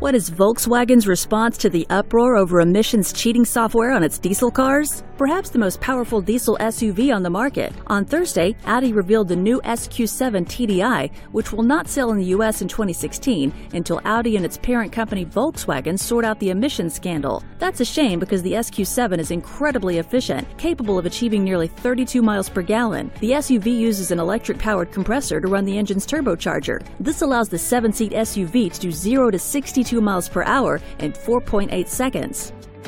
What is Volkswagen's response to the uproar over emissions cheating software on its diesel cars? Perhaps the most powerful diesel SUV on the market. On Thursday, Audi revealed the new SQ7 TDI, which will not sell in the US in 2016 until Audi and its parent company Volkswagen sort out the emissions scandal. That's a shame because the SQ7 is incredibly efficient, capable of achieving nearly 32 miles per gallon. The SUV uses an electric-powered compressor to run the engine's turbocharger. This allows the 7-seat SUV to do 0 to 62 miles per hour in 4.8 seconds.